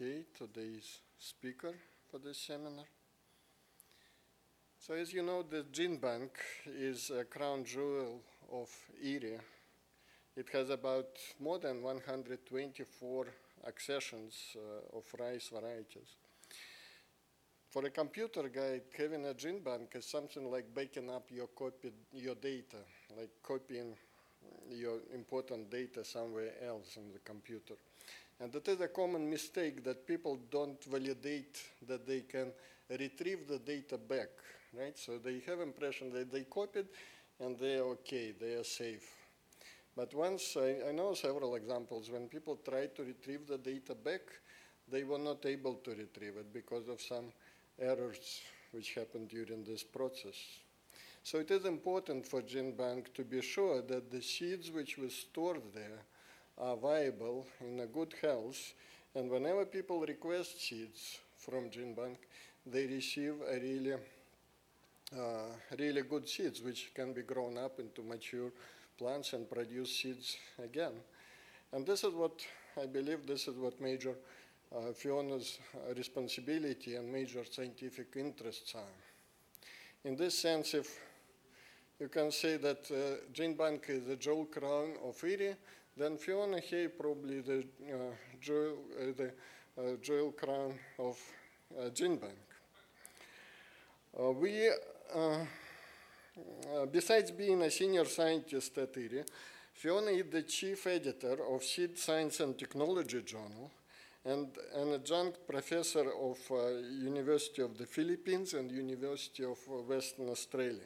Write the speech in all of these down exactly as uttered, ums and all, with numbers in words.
Kay, today's speaker for this seminar. So as you know, the Gene Bank is a crown jewel of Erie. It has about more than one hundred twenty-four accessions uh, of rice varieties. For a computer guy, having a gene bank is something like backing up your, copy, your data, like copying your important data somewhere else in the computer. And it is a common mistake that people don't validate that they can retrieve the data back, right? So they have impression that they copied and they are okay, they are safe. But once, I, I know several examples, when people try to retrieve the data back, they were not able to retrieve it because of some errors which happened during this process. So it is important for GenBank to be sure that the seeds which were stored there are viable, in a good health, and whenever people request seeds from GenBank, they receive a really, uh, really good seeds which can be grown up into mature plants and produce seeds again. And this is what, I believe this is what major uh, Fiona's uh, responsibility and major scientific interests are. In this sense, if you can say that uh, GenBank is the jewel crown of Erie, then Fiona Hay probably the uh, jewel, uh, the uh, jewel crown of uh, GenBank. Uh, we, uh, uh, besides being a senior scientist at Erie, Fiona is the chief editor of Seed Science and Technology Journal and an adjunct professor of uh, University of the Philippines and University of Western Australia.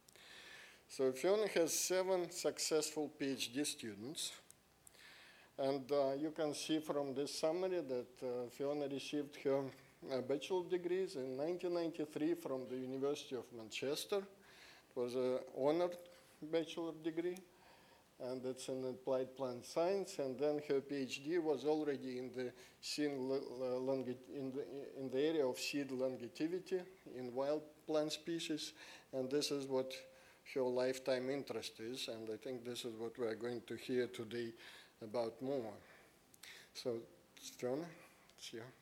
So Fiona has seven successful PhD students. And uh, you can see from this summary that uh, Fiona received her uh, bachelor degrees in nineteen ninety-three from the University of Manchester. It was an honored bachelor degree, and it's in applied plant science. And then her PhD was already in the, seed in the, in the area of seed longevity in wild plant species, and this is what her lifetime interest is, and I think this is what we're going to hear today about more. So, Fiona, it's you.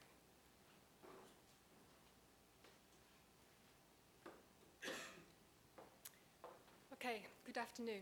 Okay, good afternoon.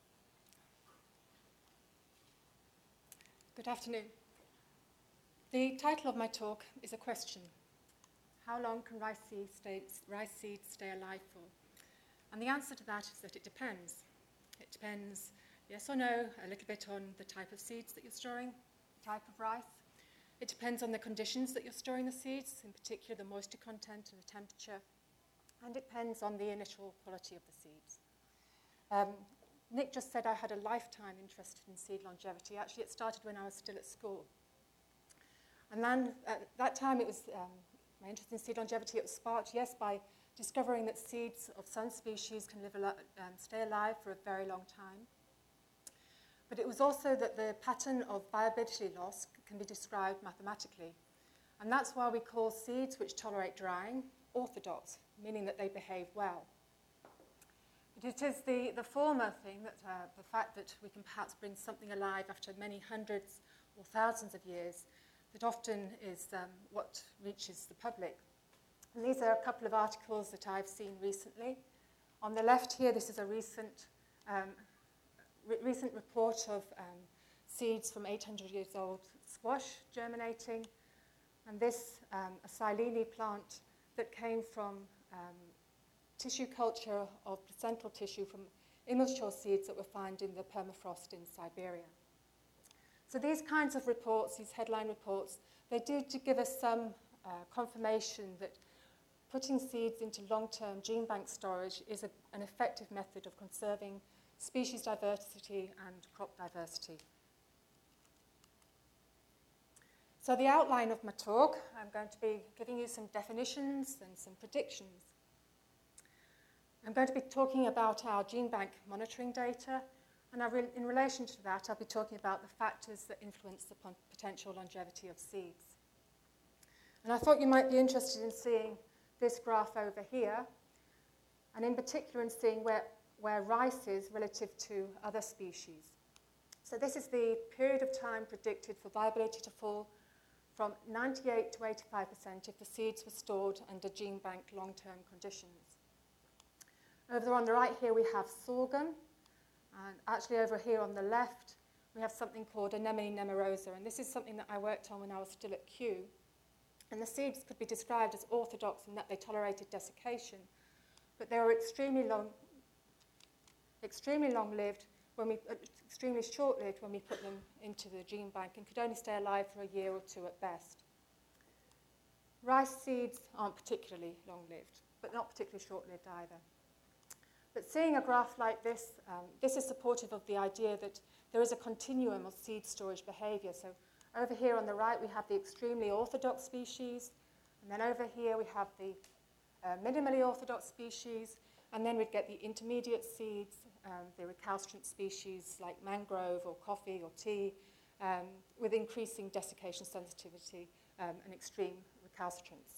Good afternoon. The title of my talk is a question. How long can rice seeds stay, rice seeds stay alive for? And the answer to that is that it depends. It depends, yes or no, a little bit on the type of seeds that you're storing, type of rice. It depends on the conditions that you're storing the seeds, in particular the moisture content and the temperature. And it depends on the initial quality of the seeds. Um, Nick just said I had a lifetime interest in seed longevity. Actually, it started when I was still at school. And then at that time, it was um, my interest in seed longevity, it was sparked, yes, by discovering that seeds of some species can live al- um, stay alive for a very long time. But it was also that the pattern of viability loss can be described mathematically. And that's why we call seeds which tolerate drying orthodox, meaning that they behave well. But it is the, the former thing, that uh, the fact that we can perhaps bring something alive after many hundreds or thousands of years, that often is um, what reaches the public. And these are a couple of articles that I've seen recently. On the left here, this is a recent, um, re- recent report of um, seeds from eight hundred years old squash germinating. And this, um, a Silene plant that came from um, tissue culture of placental tissue from immature seeds that were found in the permafrost in Siberia. So these kinds of reports, these headline reports, they do to give us some uh, confirmation that putting seeds into long-term gene bank storage is a, an effective method of conserving species diversity and crop diversity. So the outline of my talk, I'm going to be giving you some definitions and some predictions. I'm going to be talking about our gene bank monitoring data, and I re- in relation to that, I'll be talking about the factors that influence the pon- potential longevity of seeds. And I thought you might be interested in seeing this graph over here, and in particular in seeing where, where rice is relative to other species. So this is the period of time predicted for viability to fall from ninety-eight to eighty-five percent if the seeds were stored under gene bank long-term conditions. Over on the right here we have sorghum, and actually over here on the left we have something called Anemone nemorosa, and this is something that I worked on when I was still at Kew. And the seeds could be described as orthodox in that they tolerated desiccation, but they were extremely long, extremely long-lived, when we, uh, extremely short-lived when we put them into the gene bank, and could only stay alive for a year or two at best. Rice seeds aren't particularly long-lived, but not particularly short-lived either. But seeing a graph like this, um, this is supportive of the idea that there is a continuum of seed storage behavior. So over here on the right, we have the extremely orthodox species, and then over here we have the uh, minimally orthodox species, and then we'd get the intermediate seeds, um, the recalcitrant species like mangrove or coffee or tea, um, with increasing desiccation sensitivity um, and extreme recalcitrance.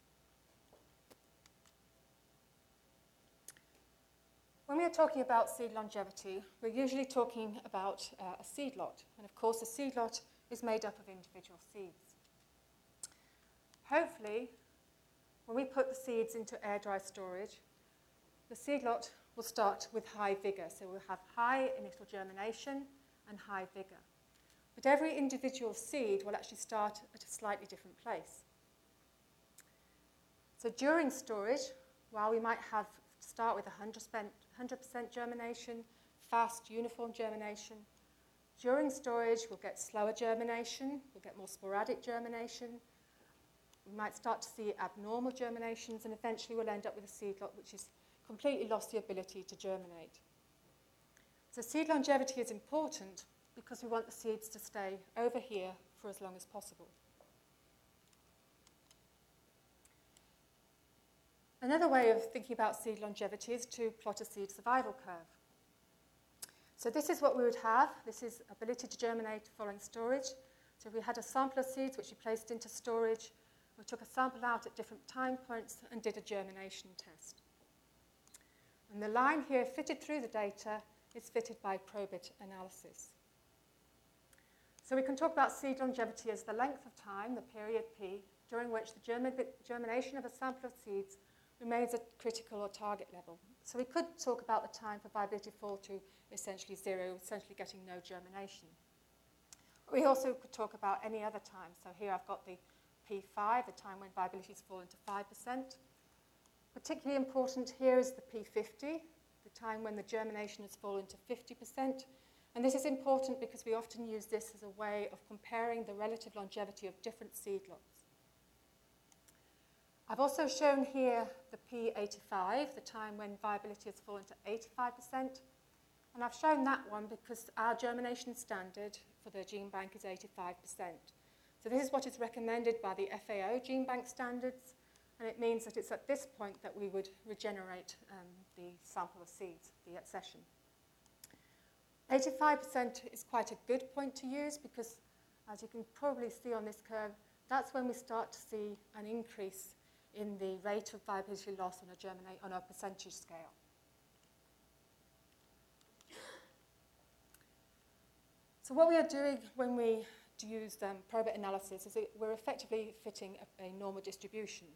When we are talking about seed longevity, we're usually talking about uh, a seed lot. And of course, a seed lot is made up of individual seeds. Hopefully, when we put the seeds into air-dry storage, the seed lot will start with high vigor. So we'll have high initial germination and high vigor. But every individual seed will actually start at a slightly different place. So during storage, while we might have start with one hundred percent germination, fast, uniform germination. During storage, we'll get slower germination, we'll get more sporadic germination. We might start to see abnormal germinations, and eventually we'll end up with a seed lot which has completely lost the ability to germinate. So seed longevity is important because we want the seeds to stay over here for as long as possible. Another way of thinking about seed longevity is to plot a seed survival curve. So this is what we would have. This is ability to germinate following storage. So we had a sample of seeds which we placed into storage. We took a sample out at different time points and did a germination test. And the line here fitted through the data is fitted by probit analysis. So we can talk about seed longevity as the length of time, the period P, during which the germ germination of a sample of seeds remains at critical or target level. So we could talk about the time for viability fall to essentially zero, essentially getting no germination. We also could talk about any other time. So here I've got the P five, the time when viability has fallen to five percent. Particularly important here is the P fifty, the time when the germination has fallen to fifty percent. And this is important because we often use this as a way of comparing the relative longevity of different seed lots. I've also shown here the P eighty-five, the time when viability has fallen to eighty-five percent. And I've shown that one because our germination standard for the gene bank is eighty-five percent. So this is what is recommended by the F A O gene bank standards, and it means that it's at this point that we would regenerate um, the sample of seeds, the accession. eighty-five percent is quite a good point to use because, as you can probably see on this curve, that's when we start to see an increase in the rate of viability loss on a, germinate, on a percentage scale. So what we are doing when we use um, probit analysis is that we're effectively fitting a, a normal distribution.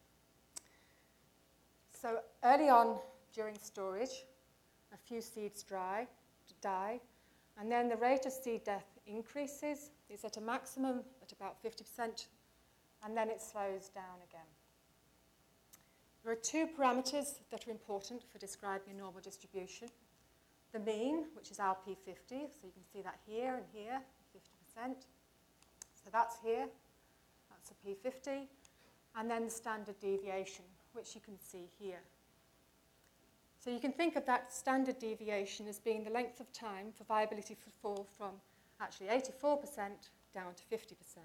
So early on during storage, a few seeds dry, die, and then the rate of seed death increases. It's at a maximum at about fifty percent, and then it slows down again. There are two parameters that are important for describing a normal distribution. The mean, which is our P fifty, so you can see that here and here, fifty percent. So that's here, that's a P fifty. And then the standard deviation, which you can see here. So you can think of that standard deviation as being the length of time for viability to fall from actually eighty-four percent down to fifty percent.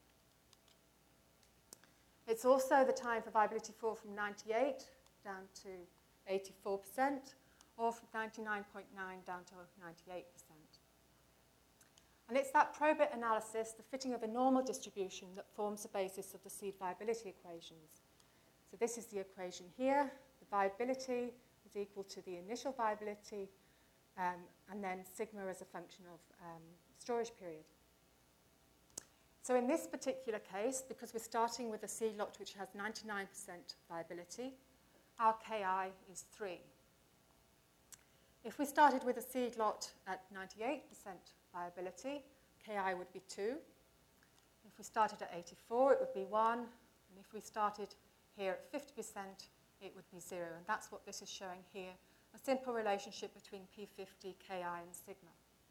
It's also the time for viability fall from ninety-eight down to eighty-four percent, or from ninety-nine point nine down to ninety-eight percent. And it's that probit analysis, the fitting of a normal distribution, that forms the basis of the seed viability equations. So this is the equation here. The viability is equal to the initial viability, um, and then sigma as a function of um, storage period. So in this particular case, because we're starting with a seed lot which has ninety-nine percent viability, our K I is three. If we started with a seed lot at ninety-eight percent viability, K I would be two. If we started at eighty-four, it would be one. And if we started here at fifty percent, it would be zero. And that's what this is showing here, a simple relationship between P fifty, K I, and sigma.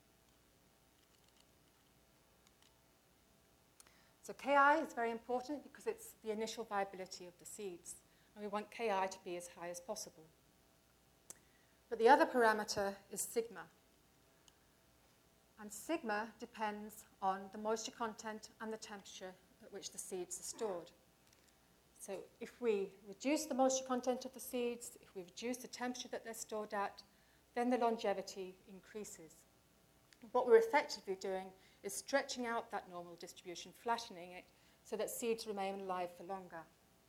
So K I is very important because it's the initial viability of the seeds. And we want K I to be as high as possible. But the other parameter is sigma. And sigma depends on the moisture content and the temperature at which the seeds are stored. So if we reduce the moisture content of the seeds, if we reduce the temperature that they're stored at, then the longevity increases. What we're effectively doing is stretching out that normal distribution, flattening it, so that seeds remain alive for longer.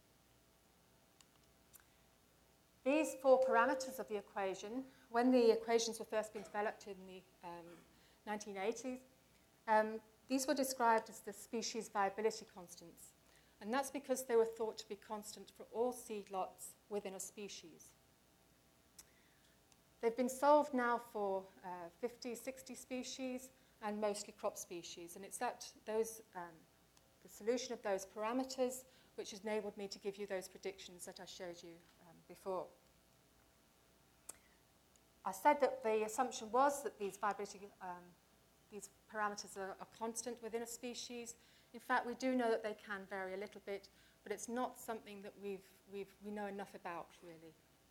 These four parameters of the equation, when the equations were first being developed in the um, nineteen eighties, um, these were described as the species viability constants. And that's because they were thought to be constant for all seed lots within a species. They've been solved now for uh, fifty, sixty species and mostly crop species. And it's that those, um, the solution of those parameters which has enabled me to give you those predictions that I showed you um, before. I said that the assumption was that these viability, um, these parameters are, are constant within a species. In fact, we do know that they can vary a little bit, but it's not something that we've, we've, we know enough about, really.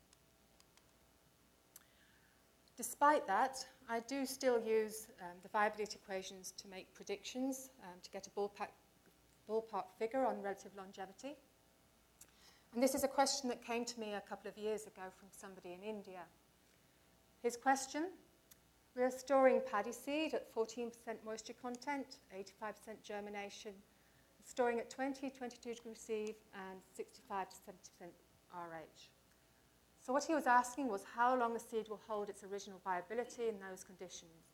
Despite that, I do still use um, the viability equations to make predictions, um, to get a ballpark, ballpark figure on relative longevity. And this is a question that came to me a couple of years ago from somebody in India. His question: we are storing paddy seed at fourteen percent moisture content, eighty-five percent germination, storing at twenty, twenty-two degrees C and sixty-five to seventy percent R H. So what he was asking was how long the seed will hold its original viability in those conditions.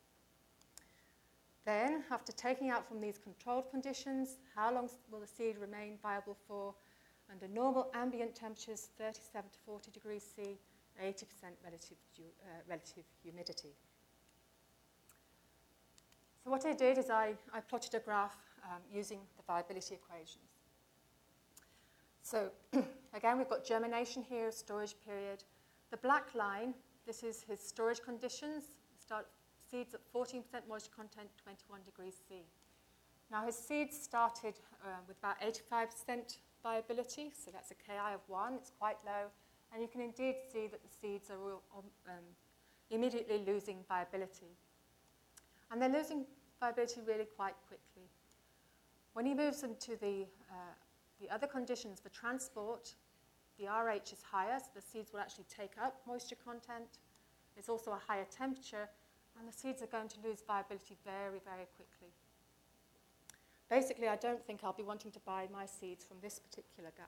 Then, after taking out from these controlled conditions, how long will the seed remain viable for under normal ambient temperatures, thirty-seven to forty degrees C, eighty percent relative, uh, relative humidity. So what I did is I, I plotted a graph um, using the viability equations. So again, we've got germination here, storage period. The black line, this is his storage conditions. Start seeds at fourteen percent moisture content, twenty-one degrees C. Now his seeds started uh, with about eighty-five percent viability, so that's a K I of one, it's quite low. And you can indeed see that the seeds are all, um, immediately losing viability. And they're losing viability really quite quickly. When he moves them to the, uh, the other conditions for transport, the R H is higher, so the seeds will actually take up moisture content. There's also a higher temperature, and the seeds are going to lose viability very, very quickly. Basically, I don't think I'll be wanting to buy my seeds from this particular guy.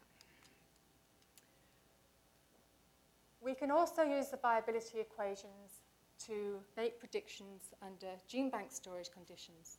We can also use the viability equations to make predictions under gene bank storage conditions.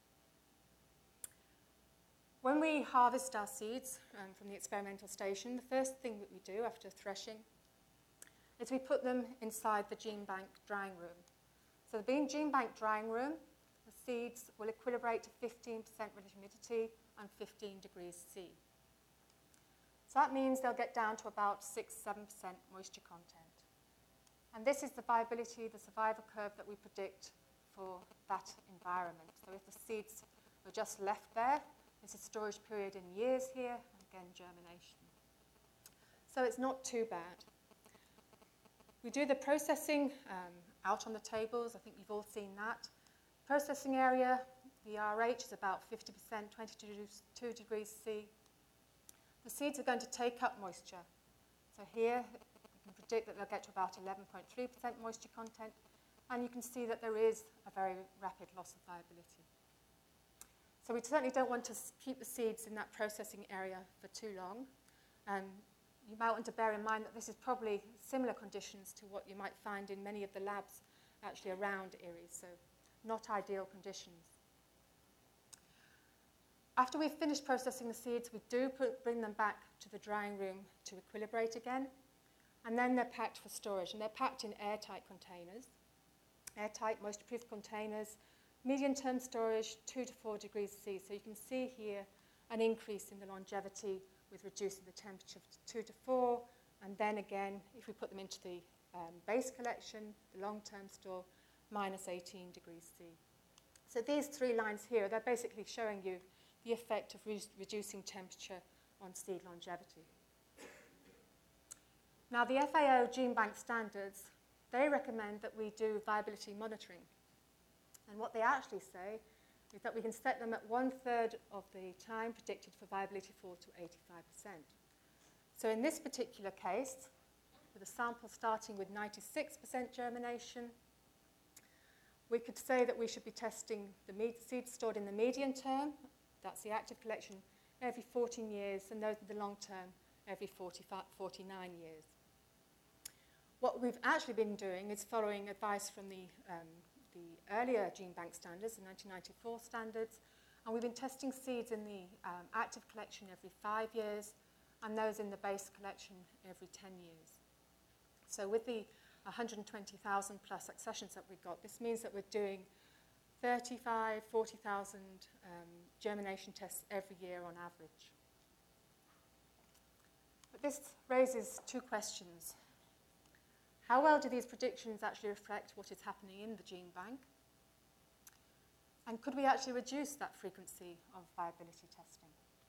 When we harvest our seeds um, from the experimental station, the first thing that we do after threshing is we put them inside the gene bank drying room. So the gene bank drying room, the seeds will equilibrate to fifteen percent relative humidity and fifteen degrees C. So that means they'll get down to about six to seven percent moisture content. And this is the viability, the survival curve that we predict for that environment. So if the seeds are just left there, there's a storage period in years here, and again, germination. So it's not too bad. We do the processing um, out on the tables. I think you've all seen that. Processing area, the R H is about fifty percent, twenty-two degrees C. The seeds are going to take up moisture. So here, you can predict that they'll get to about eleven point three percent moisture content, and you can see that there is a very rapid loss of viability. So we certainly don't want to keep the seeds in that processing area for too long. And you might want to bear in mind that this is probably similar conditions to what you might find in many of the labs actually around Erie, so not ideal conditions. After we've finished processing the seeds, we do put, bring them back to the drying room to equilibrate again, and then they're packed for storage, and they're packed in airtight containers, airtight, moisture-proof containers, medium-term storage, two to four degrees C. So you can see here an increase in the longevity with reducing the temperature to two to four, and then again, if we put them into the um, base collection, the long-term store, minus eighteen degrees C. So these three lines here, they're basically showing you the effect of re reducing temperature on seed longevity. Now, the F A O GeneBank standards, they recommend that we do viability monitoring. And what they actually say is that we can set them at one-third of the time predicted for viability fall to eighty-five percent. So in this particular case, with a sample starting with ninety-six percent germination, we could say that we should be testing the seeds stored in the medium term, that's the active collection, every fourteen years, and those are the long term, every forty-nine years. What we've actually been doing is following advice from the, um, the earlier GeneBank standards, the nineteen ninety-four standards, and we've been testing seeds in the um, active collection every five years, and those in the base collection every ten years. So with the one hundred twenty thousand plus accessions that we've got, this means that we're doing thirty-five, forty thousand um, germination tests every year on average. But this raises two questions. How well do these predictions actually reflect what is happening in the GeneBank? And could we actually reduce that frequency of viability testing?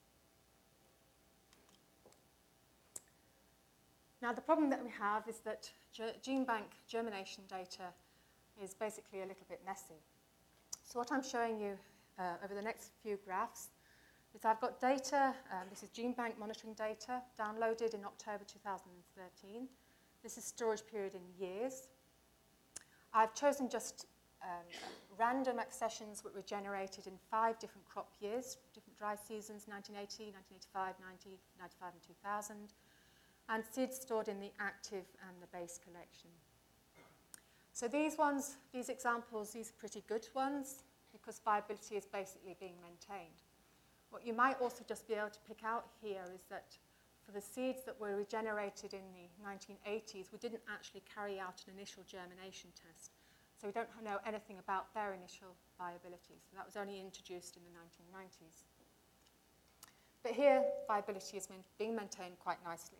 Now, the problem that we have is that GeneBank germination data is basically a little bit messy. So what I'm showing you uh, over the next few graphs is I've got data, um, this is GeneBank monitoring data, downloaded in October two thousand thirteen. This is storage period in years. I've chosen just um, random accessions that were generated in five different crop years, different dry seasons, nineteen eighty, nineteen eighty-five, ninety, ninety-five, and two thousand. And seeds stored in the active and the base collection. So these ones, these examples, these are pretty good ones because viability is basically being maintained. What you might also just be able to pick out here is that for the seeds that were regenerated in the nineteen eighties, we didn't actually carry out an initial germination test. So we don't know anything about their initial viability. So that was only introduced in the nineteen nineties. But here, viability is being maintained quite nicely.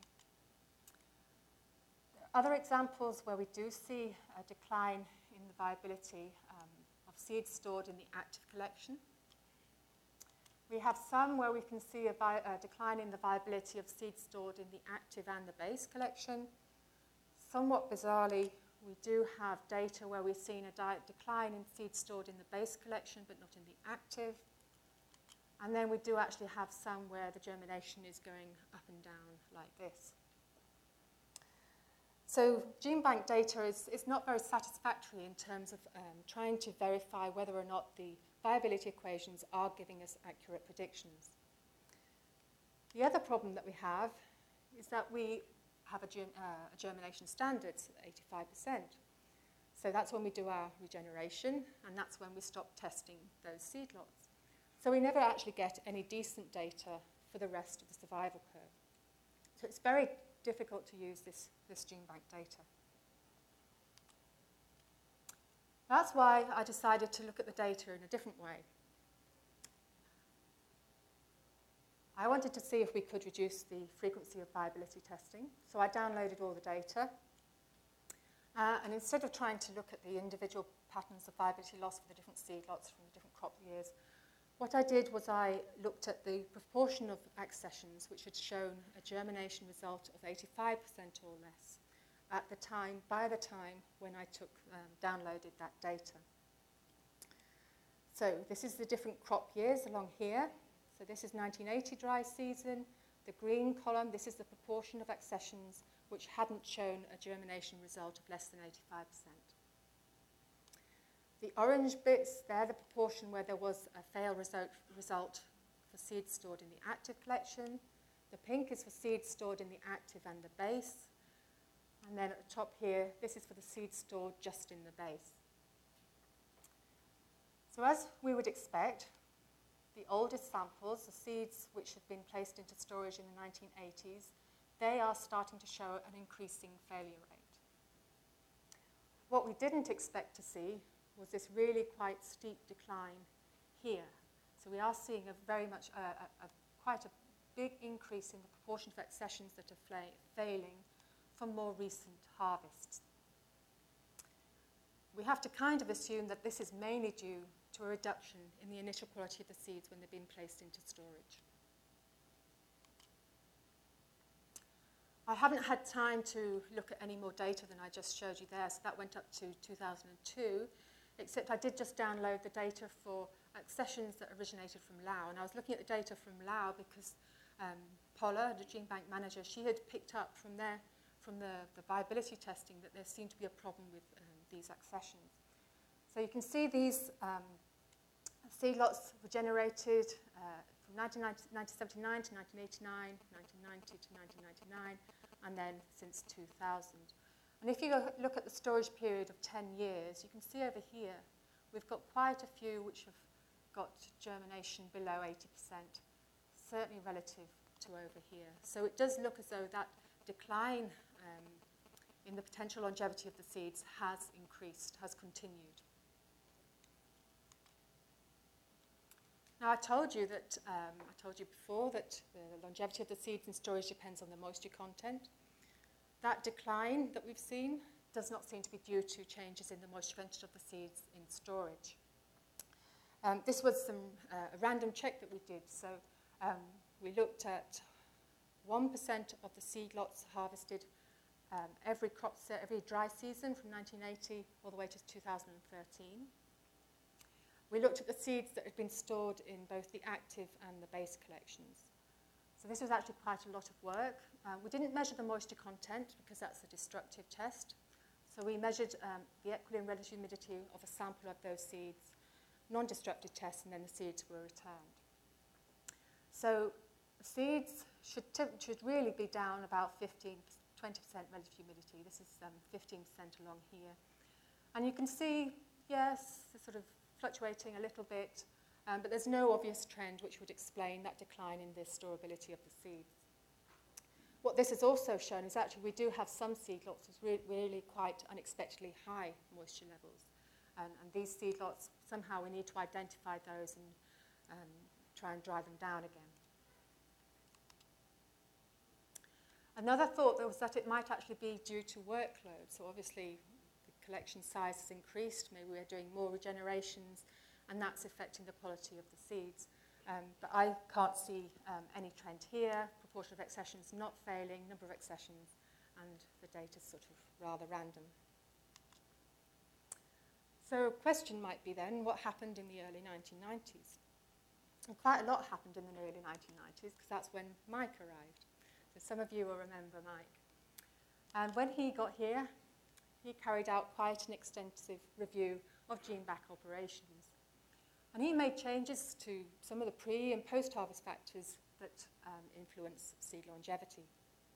Other examples where we do see a decline in the viability um, of seeds stored in the active collection. We have some where we can see a, vi a decline in the viability of seeds stored in the active and the base collection. Somewhat bizarrely, we do have data where we've seen a decline in seeds stored in the base collection but not in the active. And then we do actually have some where the germination is going up and down like this. So GeneBank data is, is not very satisfactory in terms of um, trying to verify whether or not the viability equations are giving us accurate predictions. The other problem that we have is that we have a, germ, uh, a germination standard, eighty-five percent. So that's when we do our regeneration, and that's when we stop testing those seed lots. So we never actually get any decent data for the rest of the survival curve. So it's very difficult to use this, this GeneBank data. That's why I decided to look at the data in a different way. I wanted to see if we could reduce the frequency of viability testing, so I downloaded all the data. Uh, and instead of trying to look at the individual patterns of viability loss for the different seed lots from the different crop years, what I did was I looked at the proportion of accessions which had shown a germination result of eighty-five percent or less at the time, by the time when I took, um, downloaded that data. So this is the different crop years along here. So this is nineteen eighty dry season. The green column, this is the proportion of accessions which hadn't shown a germination result of less than eighty-five percent. The orange bits, they're the proportion where there was a fail result, result for seeds stored in the active collection. The pink is for seeds stored in the active and the base. And then at the top here, this is for the seeds stored just in the base. So as we would expect, the oldest samples, the seeds which had been placed into storage in the nineteen eighties, they are starting to show an increasing failure rate. What we didn't expect to see was this really quite steep decline here. So we are seeing a very much, a, a, a quite a big increase in the proportion of accessions that are fla failing from more recent harvests. We have to kind of assume that this is mainly due to a reduction in the initial quality of the seeds when they've been placed into storage. I haven't had time to look at any more data than I just showed you there, so that went up to two thousand two, except I did just download the data for accessions that originated from Laos. And I was looking at the data from Laos because um, Paula, the gene bank manager, she had picked up from there, from the, the viability testing, that there seemed to be a problem with um, these accessions. So you can see these um, seed lots were generated uh, from nineteen seventy-nine to nineteen eighty-nine, nineteen ninety to nineteen ninety-nine, and then since two thousand. And if you look at the storage period of ten years, you can see over here we've got quite a few which have got germination below eighty percent, certainly relative to over here. So it does look as though that decline um, in the potential longevity of the seeds has increased, has continued. Now, I told you that, um, I told you before that the longevity of the seeds in storage depends on the moisture content. That decline that we've seen does not seem to be due to changes in the moisture content of the seeds in storage. Um, this was some, uh, a random check that we did. So um, we looked at one percent of the seed lots harvested um, every crop set, every dry season from nineteen eighty all the way to two thousand thirteen. We looked at the seeds that had been stored in both the active and the base collections. So this was actually quite a lot of work. Uh, we didn't measure the moisture content because that's a destructive test. So we measured um, the equilibrium relative humidity of a sample of those seeds, non-destructive tests, and then the seeds were returned. So the seeds should, should really be down about fifteen, twenty percent relative humidity. This is um, fifteen percent along here. And you can see, yes, the sort of fluctuating a little bit, um, but there's no obvious trend which would explain that decline in the storability of the seeds. What this has also shown is actually we do have some seed lots with re really quite unexpectedly high moisture levels. And, and these seed lots, somehow we need to identify those and um, try and drive them down again. Another thought was that it might actually be due to workload. So obviously the collection size has increased, maybe we're doing more regenerations, and that's affecting the quality of the seeds. Um, but I can't see um, any trend here, proportion of accessions not failing, number of accessions, and the data's sort of rather random. So a question might be then, what happened in the early nineteen nineties? And quite a lot happened in the early nineteen nineties, because that's when Mike arrived. So some of you will remember Mike. And when he got here, he carried out quite an extensive review of gene bank operations. And he made changes to some of the pre- and post-harvest factors that um, influence seed longevity.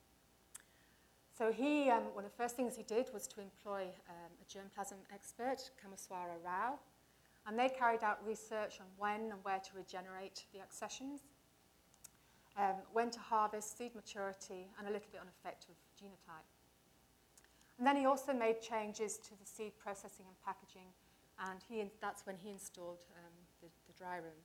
So he, um, one of the first things he did was to employ um, a germplasm expert, Kameswara Rao, and they carried out research on when and where to regenerate the accessions, um, when to harvest, seed maturity, and a little bit on effect of genotype. And then he also made changes to the seed processing and packaging, and he, that's when he installed um, the, the dry room.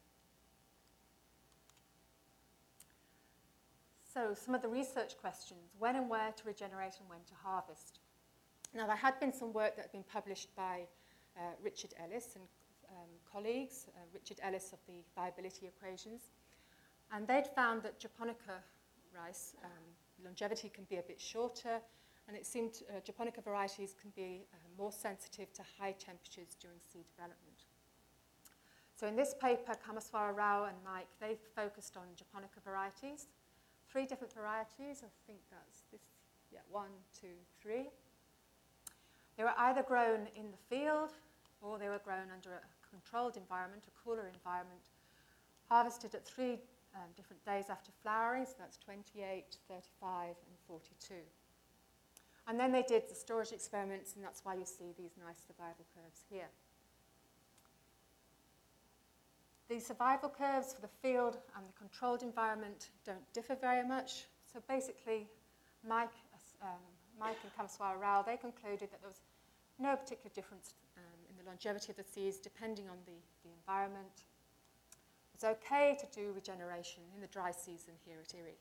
So some of the research questions: when and where to regenerate and when to harvest. Now, there had been some work that had been published by uh, Richard Ellis and um, colleagues, uh, Richard Ellis of the viability equations, and they'd found that japonica rice um, longevity can be a bit shorter, and it seemed uh, japonica varieties can be uh, more sensitive to high temperatures during seed development. So in this paper, Kameswara Rao and Mike, they focused on japonica varieties. Three different varieties, I think that's this, yeah, one, two, three. They were either grown in the field or they were grown under a controlled environment, a cooler environment, harvested at three um, different days after flowering, so that's twenty-eight, thirty-five, and forty-two. And then they did the storage experiments, and that's why you see these nice survival curves here. The survival curves for the field and the controlled environment don't differ very much. So basically, Mike, um, Mike and Kamaswara Rao, they concluded that there was no particular difference um, in the longevity of the seeds depending on the, the environment. It's okay to do regeneration in the dry season here at Erie.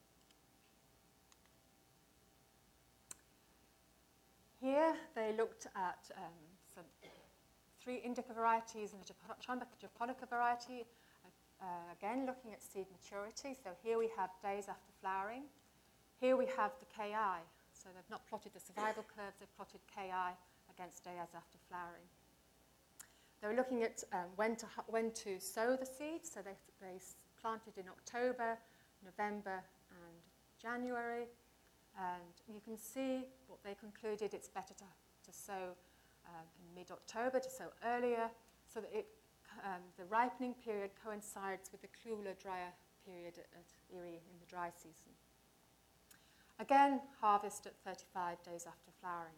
Here they looked at um, some three indica varieties and the Japonica, Japonica variety, uh, again looking at seed maturity. So here we have days after flowering. Here we have the K I. So they've not plotted the survival curves, they've plotted K I against days after flowering. They were looking at um, when, to, when to sow the seeds. So they, they planted in October, November, and January. And you can see what they concluded, it's better to, to sow um, in mid-October, to sow earlier, so that it, um, the ripening period coincides with the cooler, drier period at, at Erie in the dry season. Again, harvest at thirty-five days after flowering.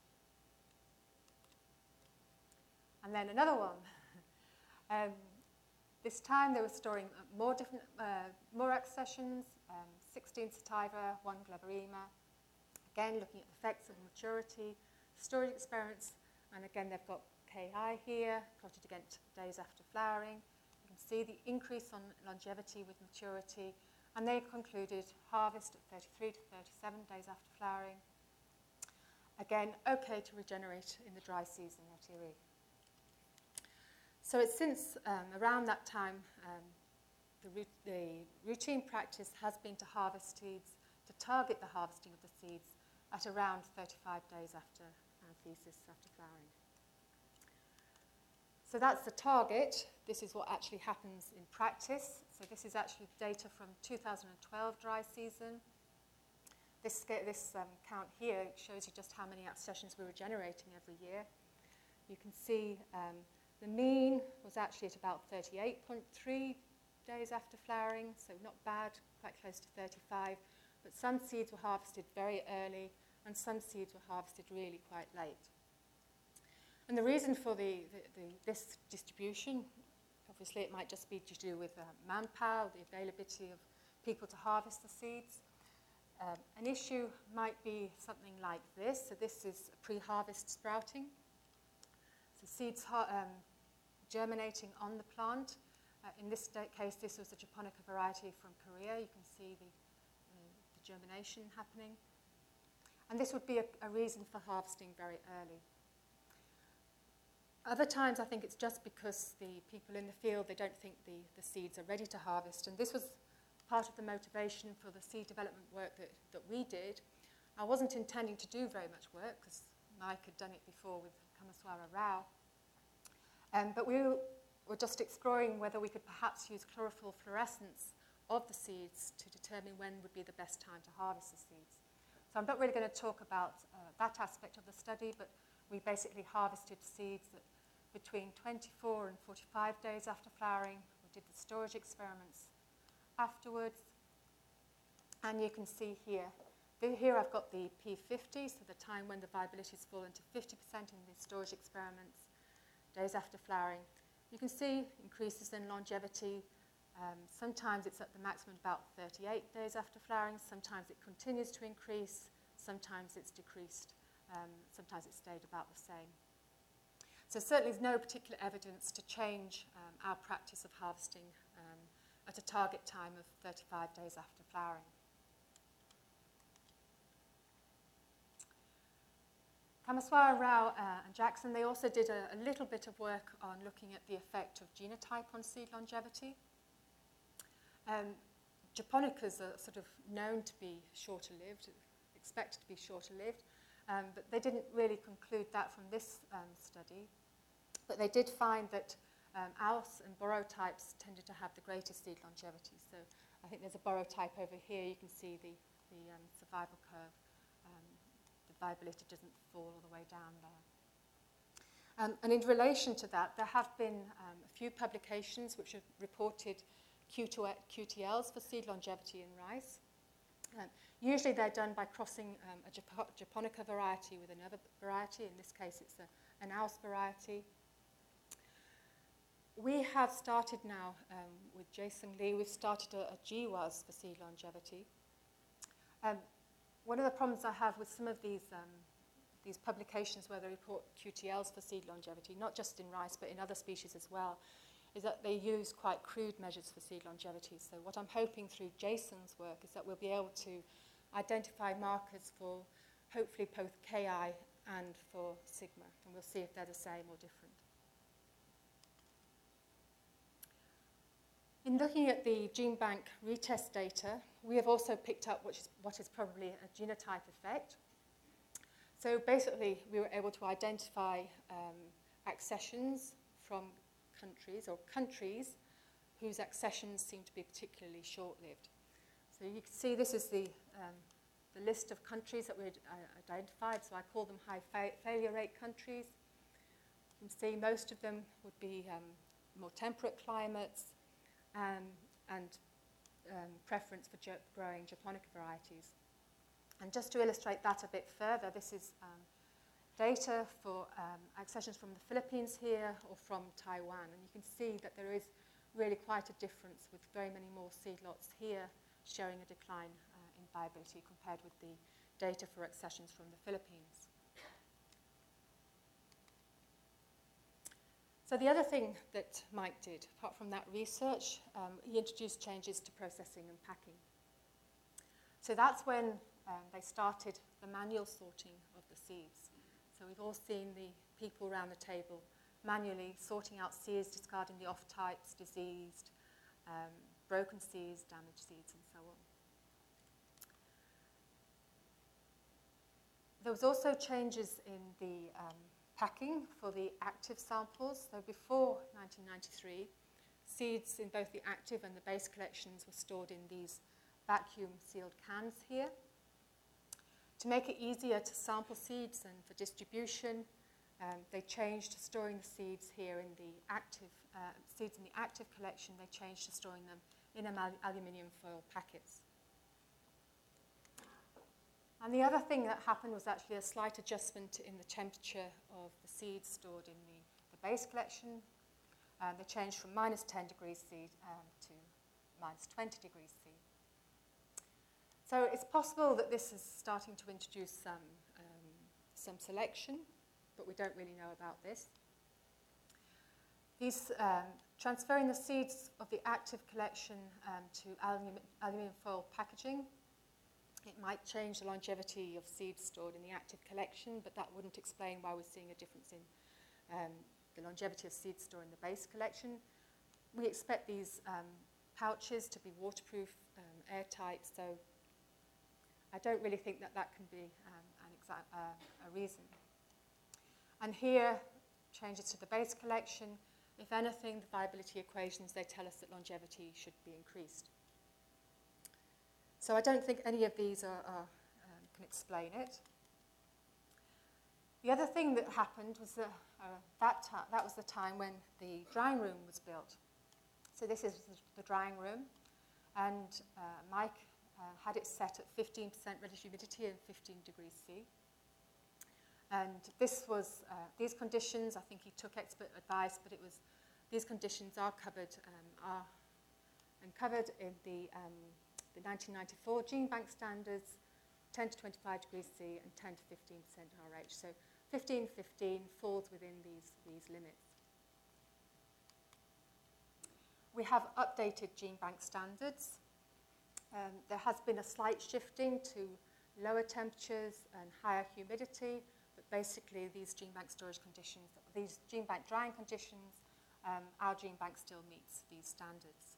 And then another one. um, this time they were storing more different, uh, more accessions, um, sixteen sativa, one Globerema. Again, looking at the effects of maturity, storage experiments, and again they've got K I here, plotted against days after flowering. You can see the increase on longevity with maturity, and they concluded harvest at thirty-three to thirty-seven days after flowering. Again, okay to regenerate in the dry season at Erie. So it's since um, around that time, um, the, the routine practice has been to harvest seeds, to target the harvesting of the seeds at around thirty-five days after anthesis, after flowering. So that's the target. This is what actually happens in practice. So this is actually data from two thousand twelve dry season. This, this um, count here shows you just how many accessions we were generating every year. You can see um, the mean was actually at about thirty-eight point three days after flowering, so not bad, quite close to thirty-five. But some seeds were harvested very early, and some seeds were harvested really quite late. And the reason for the, the, the, this distribution, obviously it might just be to do with uh, manpower, the availability of people to harvest the seeds. Um, an issue might be something like this. So this is pre-harvest sprouting. So seeds um, germinating on the plant. Uh, in this case, this was the Japonica variety from Korea. You can see the, uh, the germination happening. And this would be a, a reason for harvesting very early. Other times, I think it's just because the people in the field, they don't think the, the seeds are ready to harvest. And this was part of the motivation for the seed development work that, that we did. I wasn't intending to do very much work because Mike had done it before with Kamaswara Rao. Um, but we were just exploring whether we could perhaps use chlorophyll fluorescence of the seeds to determine when would be the best time to harvest the seeds. So I'm not really going to talk about uh, that aspect of the study, but we basically harvested seeds that between twenty-four and forty-five days after flowering. We did the storage experiments afterwards. And you can see here, here I've got the P fifty, so the time when the viability has fallen to fifty percent in the storage experiments, days after flowering. You can see increases in longevity. Um, sometimes it's at the maximum about thirty-eight days after flowering. Sometimes it continues to increase. Sometimes it's decreased. Um, sometimes it stayed about the same. So certainly there's no particular evidence to change um, our practice of harvesting um, at a target time of thirty-five days after flowering. Kamaswara, Rao uh, and Jackson, they also did a, a little bit of work on looking at the effect of genotype on seed longevity. Um, Japonicas are sort of known to be shorter-lived, expected to be shorter-lived, um, but they didn't really conclude that from this um, study. But they did find that um, Aus and Boro types tended to have the greatest seed longevity. So I think there's a Boro type over here. You can see the, the um, survival curve. Um, the viability doesn't fall all the way down there. Um, and in relation to that, there have been um, a few publications which have reported Q T Ls for seed longevity in rice. Um, usually they're done by crossing um, a Japo Japonica variety with another variety. In this case, it's a, an Aus variety. we have started now um, with Jason Lee, we've started a, a G W A S for seed longevity. Um, one of the problems I have with some of these, um, these publications where they report Q T Ls for seed longevity, not just in rice but in other species as well, is that they use quite crude measures for seed longevity. So what I'm hoping through Jason's work is that we'll be able to identify markers for hopefully both K I and for sigma, and we'll see if they're the same or different. In looking at the GeneBank retest data, we have also picked up what is, what is probably a genotype effect. So basically, we were able to identify um, accessions from countries, or countries whose accessions seem to be particularly short-lived. So you can see this is the, um, the list of countries that we had uh, identified. So I call them high fa failure rate countries. You can see most of them would be um, more temperate climates, Um, and um, preference for growing japonica varieties. And just to illustrate that a bit further, this is um, data for um, accessions from the Philippines here or from Taiwan. And you can see that there is really quite a difference, with very many more seed lots here showing a decline uh, in viability compared with the data for accessions from the Philippines. So the other thing that Mike did, apart from that research, um, he introduced changes to processing and packing. So that's when um, they started the manual sorting of the seeds. So we've all seen the people around the table manually sorting out seeds, discarding the off-types, diseased, um, broken seeds, damaged seeds, and so on. There was also changes in the um, packing for the active samples. So before nineteen ninety-three, seeds in both the active and the base collections were stored in these vacuum sealed cans here. To make it easier to sample seeds and for distribution, um, they changed to storing the seeds here in the active, uh, seeds in the active collection, they changed to storing them in al aluminium foil packets. And the other thing that happened was actually a slight adjustment in the temperature of the seeds stored in the, the base collection. Um, they changed from minus ten degrees C um, to minus twenty degrees C. So it's possible that this is starting to introduce some, um, some selection, but we don't really know about this. These, um, transferring the seeds of the active collection um, to aluminium, aluminium foil packaging, it might change the longevity of seeds stored in the active collection, but that wouldn't explain why we're seeing a difference in um, the longevity of seeds stored in the base collection. We expect these um, pouches to be waterproof, um, airtight, so I don't really think that that can be um, an exa uh, a reason. And here, changes to the base collection. If anything, the viability equations, they tell us that longevity should be increased. So I don't think any of these are, are, um, can explain it. The other thing that happened was that uh, that, that was the time when the drying room was built. So this is the drying room, and uh, Mike uh, had it set at fifteen percent relative humidity and fifteen degrees C. And this was, uh, these conditions, I think he took expert advice, but it was, these conditions are covered, um, are and covered in the um, the nineteen ninety-four GeneBank standards, ten to twenty-five degrees C and ten to fifteen percent R H. So fifteen fifteen falls within these, these limits. We have updated GeneBank standards. Um, there has been a slight shifting to lower temperatures and higher humidity, but basically these GeneBank storage conditions, these GeneBank drying conditions, um, our GeneBank still meets these standards.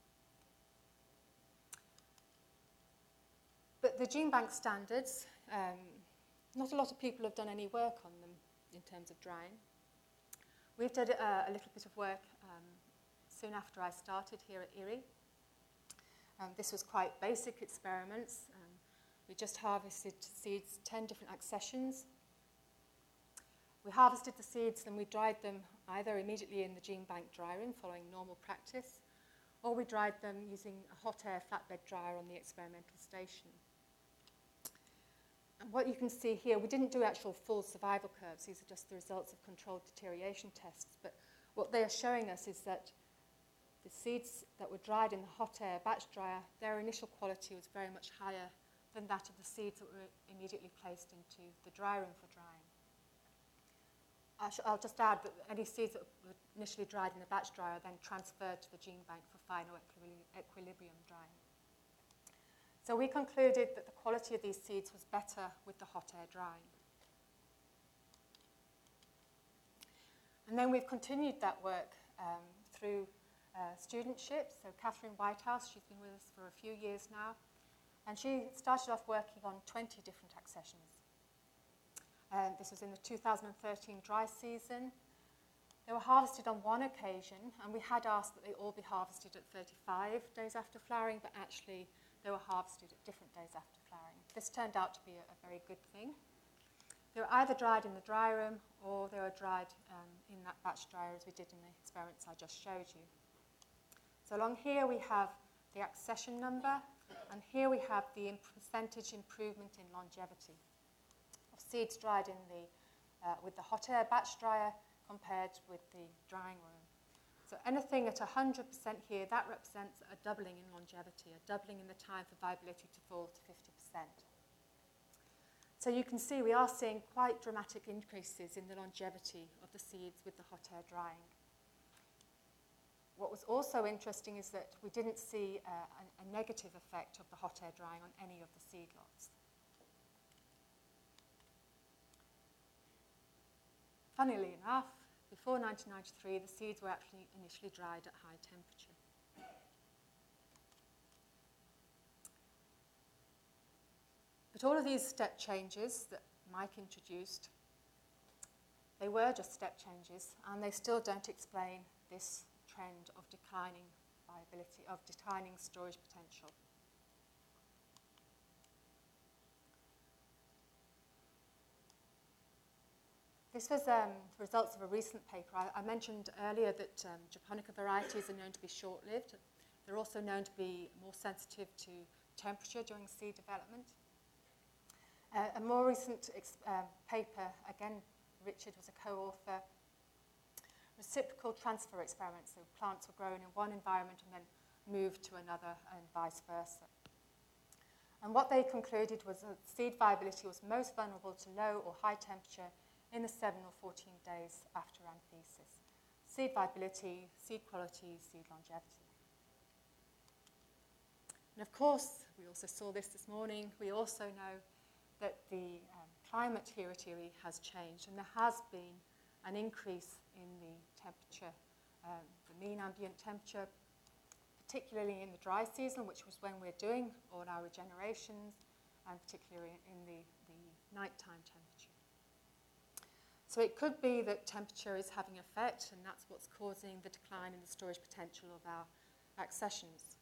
But the GeneBank standards, um, not a lot of people have done any work on them in terms of drying. We've done uh, a little bit of work um, soon after I started here at Erie. Um, this was quite basic experiments. Um, we just harvested seeds, ten different accessions. We harvested the seeds and we dried them either immediately in the GeneBank dry room following normal practice, or we dried them using a hot air flatbed dryer on the experimental station. And what you can see here, we didn't do actual full survival curves. These are just the results of controlled deterioration tests. But what they are showing us is that the seeds that were dried in the hot air batch dryer, their initial quality was very much higher than that of the seeds that were immediately placed into the dry room for drying. I sh- I'll just add that any seeds that were initially dried in the batch dryer are then transferred to the gene bank for final equili- equilibrium drying. So we concluded that the quality of these seeds was better with the hot air drying. And then we've continued that work um, through uh, studentships. So Catherine Whitehouse, she's been with us for a few years now, and she started off working on twenty different accessions. Uh, this was in the two thousand thirteen dry season. They were harvested on one occasion, and we had asked that they all be harvested at thirty-five days after flowering, but actually they were harvested at different days after flowering. This turned out to be a, a very good thing. They were either dried in the dry room or they were dried um, in that batch dryer as we did in the experiments I just showed you. So along here we have the accession number, and here we have the imp- percentage improvement in longevity of seeds dried in the, uh, with the hot air batch dryer compared with the drying room. So anything at one hundred percent here, that represents a doubling in longevity, a doubling in the time for viability to fall to fifty percent. So you can see we are seeing quite dramatic increases in the longevity of the seeds with the hot air drying. What was also interesting is that we didn't see uh, a, a negative effect of the hot air drying on any of the seed lots. Funnily enough, before nineteen ninety-three, the seeds were actually initially dried at high temperature. But all of these step changes that Mike introduced, they were just step changes, and they still don't explain this trend of declining viability, of declining storage potential. This was um, the results of a recent paper. I, I mentioned earlier that um, Japonica varieties are known to be short-lived. They're also known to be more sensitive to temperature during seed development. Uh, a more recent ex- um, paper, again, Richard was a co-author, reciprocal transfer experiments. So plants were grown in one environment and then moved to another and vice versa. And what they concluded was that seed viability was most vulnerable to low or high temperature in the seven or fourteen days after anthesis. Seed viability, seed quality, seed longevity. And of course, we also saw this this morning, we also know that the um, climate theory has changed, and there has been an increase in the temperature, um, the mean ambient temperature, particularly in the dry season, which was when we're doing all our regenerations, and particularly in the, the nighttime temperature. So it could be that temperature is having an effect, and that's what's causing the decline in the storage potential of our accessions.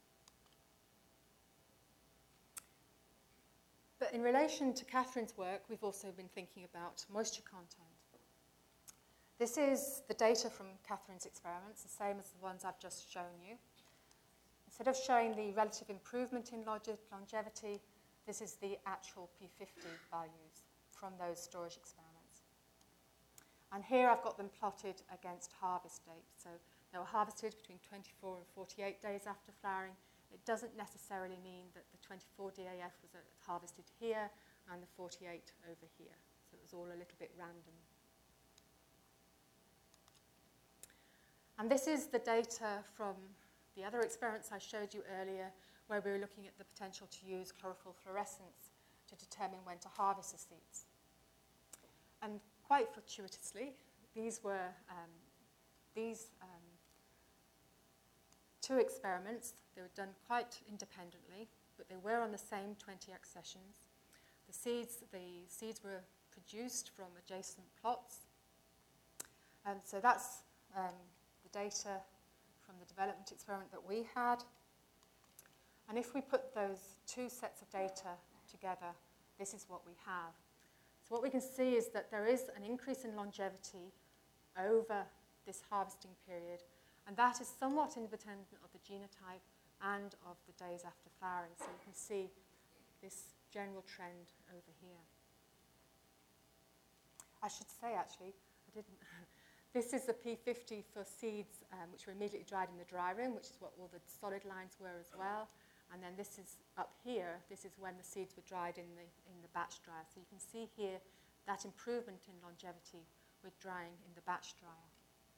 But in relation to Catherine's work, we've also been thinking about moisture content. This is the data from Catherine's experiments, the same as the ones I've just shown you. Instead of showing the relative improvement in longevity, this is the actual P fifty values from those storage experiments. And here I've got them plotted against harvest dates. So they were harvested between twenty-four and forty-eight days after flowering. It doesn't necessarily mean that the twenty-four D A F was harvested here and the forty-eight over here. So it was all a little bit random. And this is the data from the other experiments I showed you earlier, where we were looking at the potential to use chlorophyll fluorescence to determine when to harvest the seeds. And quite fortuitously, these were um, these um, two experiments. They were done quite independently, but they were on the same twenty accessions. The seeds, the seeds were produced from adjacent plots. And so that's um, the data from the development experiment that we had. And if we put those two sets of data together, this is what we have. So what we can see is that there is an increase in longevity over this harvesting period, and that is somewhat independent of the genotype and of the days after flowering. So you can see this general trend over here. I should say, actually, I didn't, This is the P fifty for seeds um, which were immediately dried in the dry room, which is what all the solid lines were as well. And then this is up here, this is when the seeds were dried in the, in the batch dryer. So you can see here that improvement in longevity with drying in the batch dryer.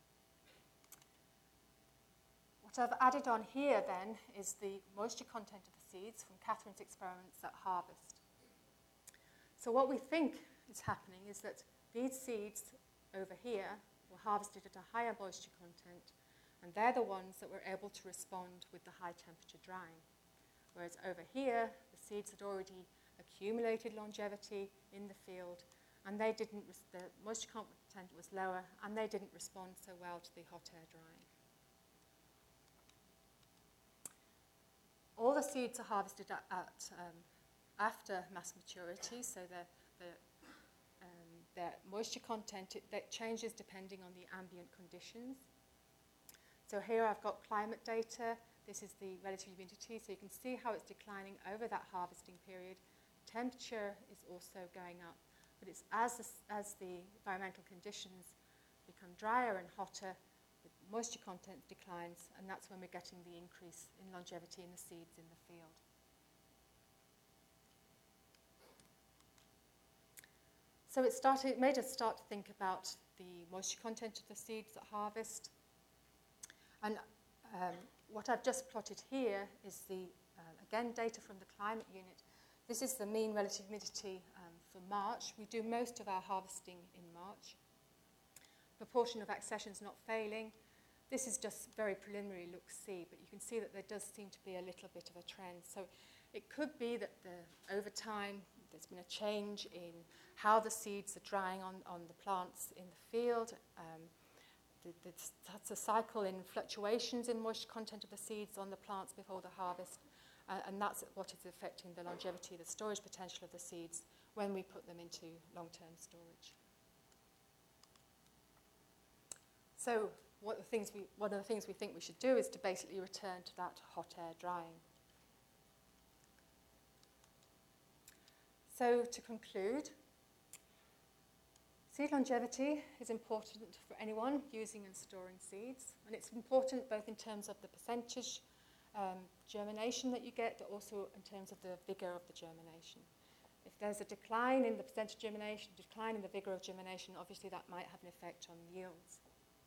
What I've added on here then is the moisture content of the seeds from Catherine's experiments at harvest. So what we think is happening is that these seeds over here were harvested at a higher moisture content, and they're the ones that were able to respond with the high temperature drying. Whereas over here, the seeds had already accumulated longevity in the field, and they didn't, the moisture content was lower, and they didn't respond so well to the hot air drying. All the seeds are harvested at, at um, after mass maturity, so the, the, um, their moisture content, it, that changes depending on the ambient conditions. So here I've got climate data. This is the relative humidity, so you can see how it's declining over that harvesting period. Temperature is also going up, but it's as the, as the environmental conditions become drier and hotter, the moisture content declines, and that's when we're getting the increase in longevity in the seeds in the field. So it started, it made us start to think about the moisture content of the seeds at harvest. And um, what I've just plotted here is the, uh, again, data from the climate unit. This is the mean relative humidity um, for March. We do most of our harvesting in March. Proportion of accessions not failing. This is just very preliminary look-see, but you can see that there does seem to be a little bit of a trend. So it could be that the, over time there's been a change in how the seeds are drying on, on the plants in the field. Um, That's a cycle in fluctuations in moisture content of the seeds on the plants before the harvest, uh, and that's what is affecting the longevity, the storage potential of the seeds when we put them into long-term storage. So what the things we, one of the things we think we should do is to basically return to that hot air drying. So to conclude, seed longevity is important for anyone using and storing seeds, and it's important both in terms of the percentage um, germination that you get, but also in terms of the vigor of the germination. If there's a decline in the percentage germination, decline in the vigor of germination, obviously that might have an effect on yields.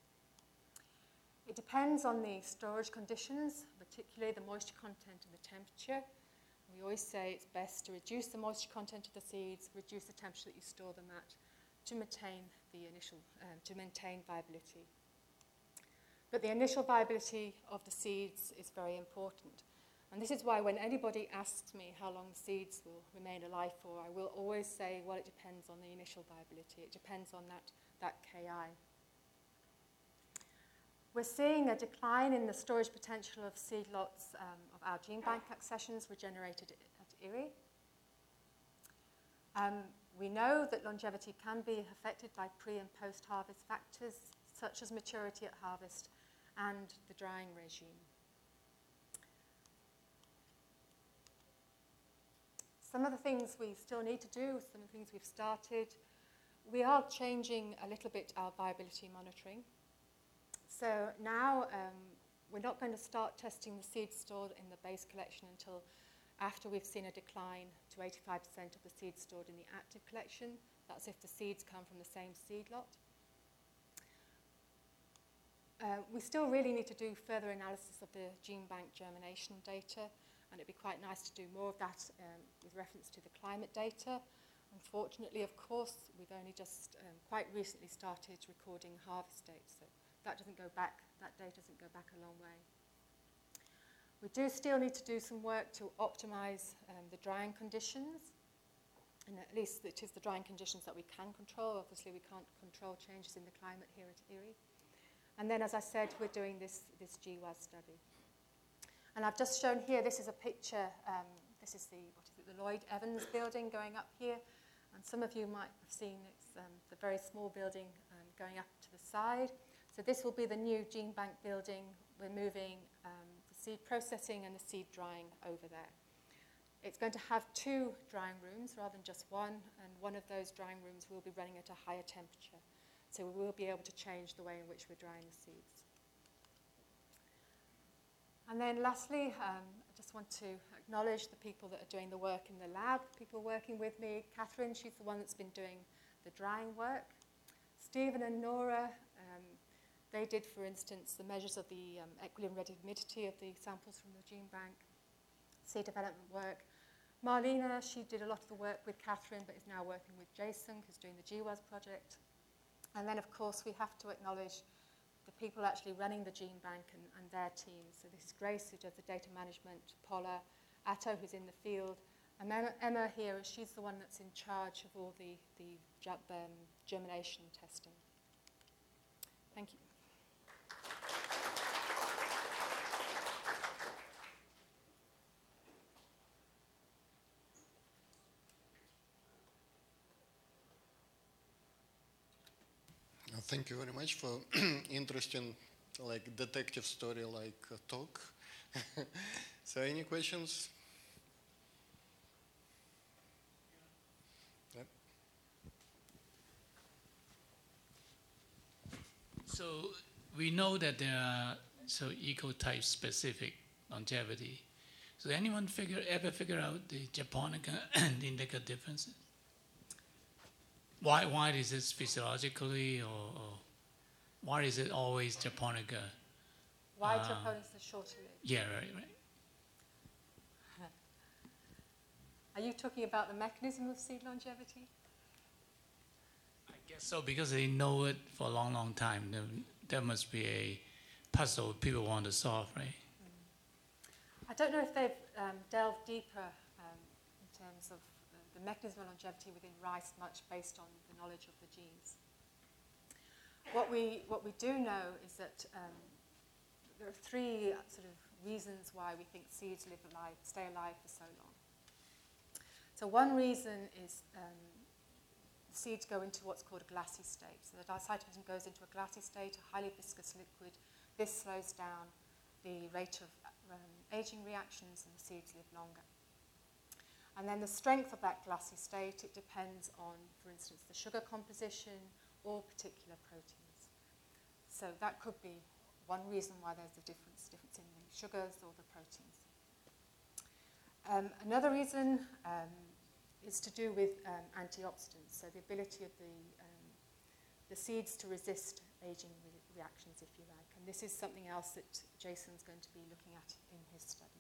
It depends on the storage conditions, particularly the moisture content and the temperature. We always say it's best to reduce the moisture content of the seeds, reduce the temperature that you store them at, to maintain the initial, um, to maintain viability. But the initial viability of the seeds is very important. And this is why when anybody asks me how long the seeds will remain alive for, I will always say, well, it depends on the initial viability. It depends on that, that K I. We're seeing a decline in the storage potential of seed lots um, of our gene bank accessions were generated at IRRI. Um, We know that longevity can be affected by pre- and post-harvest factors, such as maturity at harvest and the drying regime. Some of the things we still need to do, some of the things we've started, we are changing a little bit our viability monitoring. So now um, we're not going to start testing the seeds stored in the base collection until after we've seen a decline to eighty-five percent of the seeds stored in the active collection. That's if the seeds come from the same seed lot. Uh, we still really need to do further analysis of the gene bank germination data, and it'd be quite nice to do more of that um, with reference to the climate data. Unfortunately, of course, we've only just um, quite recently started recording harvest dates, so that doesn't go back, that data doesn't go back a long way. We do still need to do some work to optimize um, the drying conditions, and at least it is the drying conditions that we can control. Obviously, we can't control changes in the climate here at IRRI. And then, as I said, we're doing this, this G W A S study. And I've just shown here, this is a picture, um, this is the, what is it, the Lloyd Evans building going up here. And some of you might have seen it's um, the very small building um, going up to the side. So this will be the new gene bank building. We're moving um, the seed processing and the seed drying over there. It's going to have two drying rooms rather than just one, and one of those drying rooms will be running at a higher temperature. So we will be able to change the way in which we're drying the seeds. And then lastly, um, I just want to acknowledge the people that are doing the work in the lab, people working with me. Catherine, she's the one that's been doing the drying work. Stephen and Nora, um, they did, for instance, the measures of the um, equilibrium ready humidity of the samples from the gene bank, seed development work. Marlena, she did a lot of the work with Catherine, but is now working with Jason, who's doing the G W A S project. And then, of course, we have to acknowledge the people actually running the gene bank and, and their teams. So this is Grace, who does the data management, Paula, Atto, who's in the field, and Emma, Emma here, she's the one that's in charge of all the, the um, germination testing. Thank you. Thank you very much for interesting, like detective story, like uh, talk. So, any questions? Yep. So we know that there are so ecotype specific longevity. So anyone figure ever figure out the Japonica and the Indica differences? Why, why is this physiologically, or, or why is it always Japonica? Why uh, Japonica is shorter lived? Yeah, right, right. Are you talking about the mechanism of seed longevity? I guess so, because they know it for a long, long time. There, there must be a puzzle people want to solve, right? Mm. I don't know if they've um, delved deeper um, in terms of the mechanism of longevity within rice, much based on the knowledge of the genes. What we, what we do know is that um, there are three sort of reasons why we think seeds live alive, stay alive for so long. So one reason is um, the seeds go into what's called a glassy state. So the dicytomism goes into a glassy state, a highly viscous liquid. This slows down the rate of um, aging reactions, and the seeds live longer. And then the strength of that glassy state, it depends on, for instance, the sugar composition or particular proteins. So that could be one reason why there's a difference, difference in the sugars or the proteins. Um, another reason um, is to do with um, antioxidants, so the ability of the, um, the seeds to resist aging re reactions, if you like. And this is something else that Jason's going to be looking at in his study.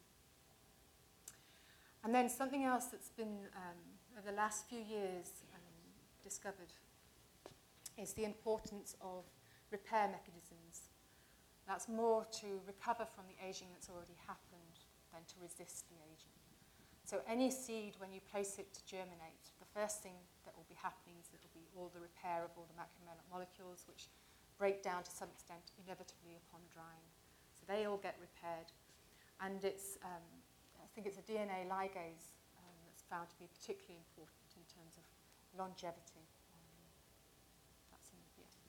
And then something else that's been, um, over the last few years, um, discovered is the importance of repair mechanisms. That's more to recover from the aging that's already happened than to resist the aging. So any seed, when you place it to germinate, the first thing that will be happening is that it will be all the repair of all the macromolecules, which break down to some extent inevitably upon drying. So they all get repaired. And it's... Um, I think it's a D N A ligase um, that's found to be particularly important in terms of longevity. Um, that's in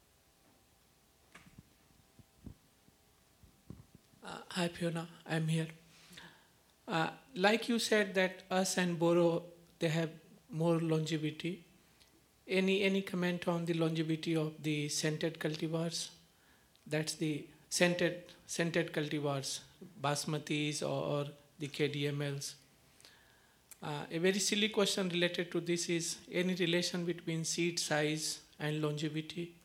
here. Uh, hi, Fiona. I'm here. Uh, like you said that us and Boro, they have more longevity. Any any comment on the longevity of the scented cultivars? That's the scented scented cultivars, basmatis or, or the K D M Ls. Uh, a very silly question related to this is any relation between seed size and longevity?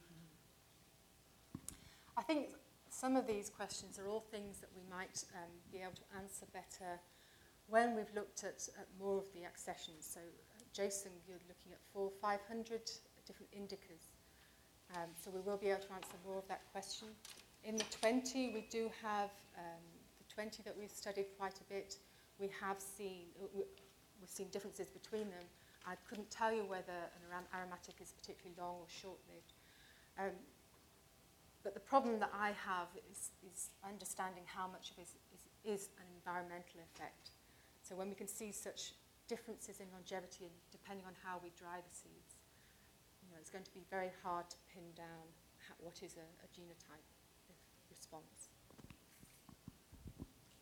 I think some of these questions are all things that we might um, be able to answer better when we've looked at, at more of the accessions. So, uh, Jason, you're looking at four, five hundred different indicas. Um, so we will be able to answer more of that question. In the twenty, we do have um, twenty that we've studied quite a bit. We have seen, we've seen differences between them. I couldn't tell you whether an aromatic is particularly long or short-lived. Um, but the problem that I have is, is understanding how much of it is, is an environmental effect. So when we can see such differences in longevity, and depending on how we dry the seeds, you know, it's going to be very hard to pin down how, what is a, a genotype response.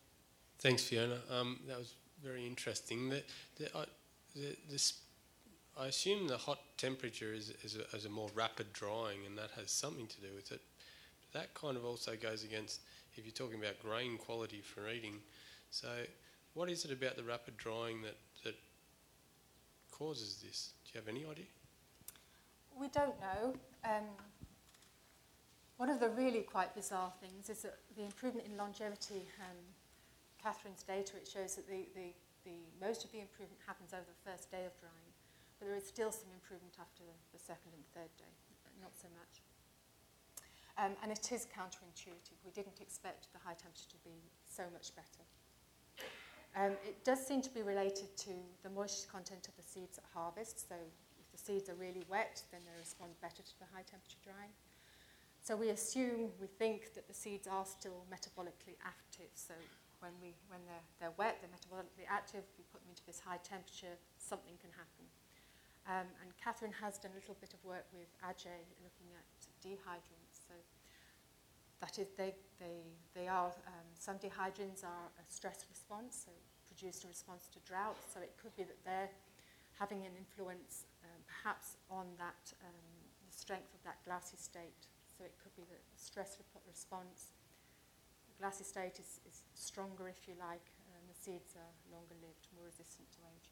Thanks, Fiona. Um, that was very interesting. The, the, uh, the, this, I assume the hot temperature is, is, a, is a more rapid drying, and that has something to do with it. But that kind of also goes against, if you're talking about grain quality for eating. So what is it about the rapid drying that, that causes this? Do you have any idea? We don't know. Um, one of the really quite bizarre things is that the improvement in longevity, um, Catherine's data, it shows that the, the, the most of the improvement happens over the first day of drying, but there is still some improvement after the, the second and third day, but not so much. Um, and it is counterintuitive. We didn't expect the high temperature to be so much better. Um, it does seem to be related to the moisture content of the seeds at harvest. So if the seeds are really wet, then they respond better to the high temperature drying. So we assume, we think that the seeds are still metabolically active. So when, we, when they're, they're wet, they're metabolically active. If you put them into this high temperature, something can happen. Um, and Catherine has done a little bit of work with Ajay looking at dehydrins. So that is, they, they, they are, um, some dehydrins are a stress response, so produce a response to drought. So it could be that they're having an influence um, perhaps on that, um, the strength of that glassy state. So it could be that the stress rep- response, the glassy state is, is stronger, if you like, and the seeds are longer lived, more resistant to aging.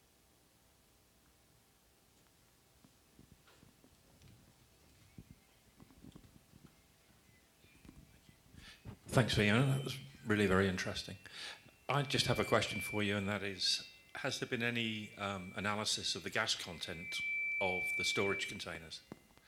Thanks, Fiona. That was really very interesting. I just have a question for you, and that is, has there been any um, analysis of the gas content of the storage containers?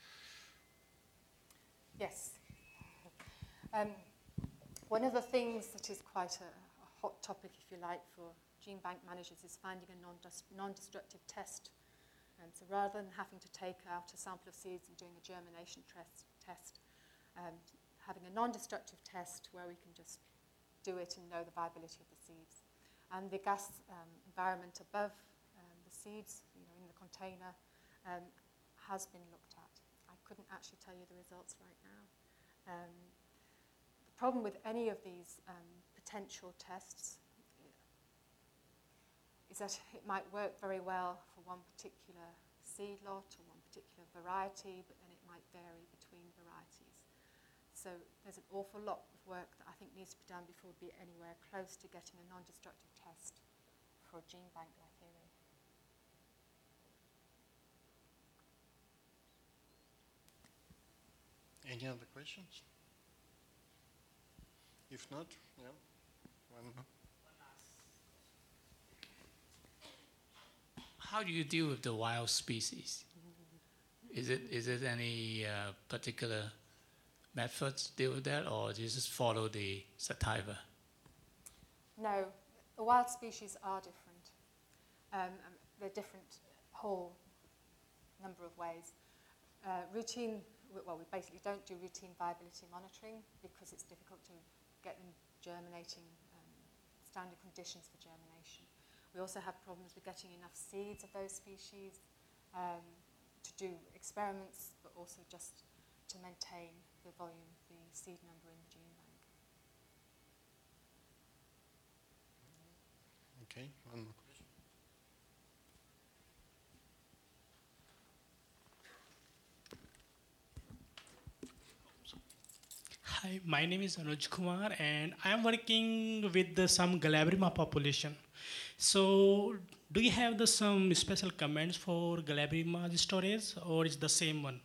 Yes. Um, one of the things that is quite a, a hot topic, if you like, for gene bank managers is finding a non-dest- non-destructive test. And so rather than having to take out a sample of seeds and doing a germination test, test um, having a non-destructive test where we can just do it and know the viability of the seeds. And the gas um, environment above um, the seeds, you know, in the container, um, has been looked at. I couldn't actually tell you the results right now. Um, the problem with any of these um, potential tests is that it might work very well for one particular seed lot or one particular variety, but then it might vary between varieties. So there's an awful lot of work that I think needs to be done before we'd be anywhere close to getting a non-destructive test for a gene bank like Erie. Any other questions? If not, yeah, one more. How do you deal with the wild species? Is it is it any uh, particular methods to deal with that, or do you just follow the sativa? No, the wild species are different. Um, um, they're different whole number of ways. Uh, routine, well, we basically don't do routine viability monitoring because it's difficult to get them germinating, um, standard conditions for germination. We also have problems with getting enough seeds of those species um, to do experiments, but also just to maintain the volume, the seed number in the gene bank. Okay, one more question. Hi, my name is Anuj Kumar, and I am working with the, some Glabrima population. So, do you have the, some special comments for Glabrima storage, or is the same one?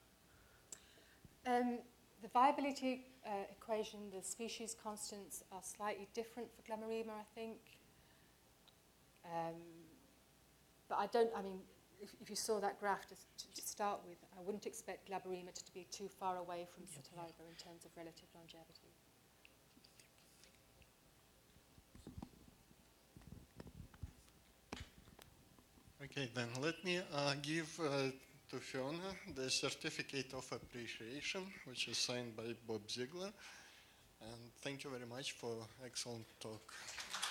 Um, the viability uh, equation, the species constants are slightly different for Glabrima, I think. Um, but I don't, I mean, if, if you saw that graph to, to, to start with, I wouldn't expect Glabrima to be too far away from sativa in terms of relative longevity. Okay, then let me uh, give uh, to Fiona the certificate of appreciation, which is signed by Bob Ziegler. And thank you very much for excellent talk.